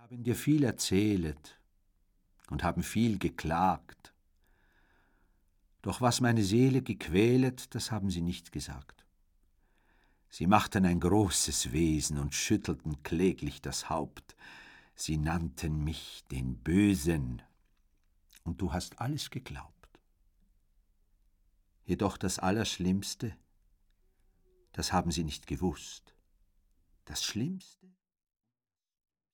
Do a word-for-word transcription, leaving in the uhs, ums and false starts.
Haben dir viel erzählet und haben viel geklagt. Doch was meine Seele gequälet, das haben sie nicht gesagt. Sie machten ein großes Wesen und schüttelten kläglich das Haupt. Sie nannten mich den Bösen, und du hast alles geglaubt. Jedoch das Allerschlimmste, das haben sie nicht gewusst. Das Schlimmste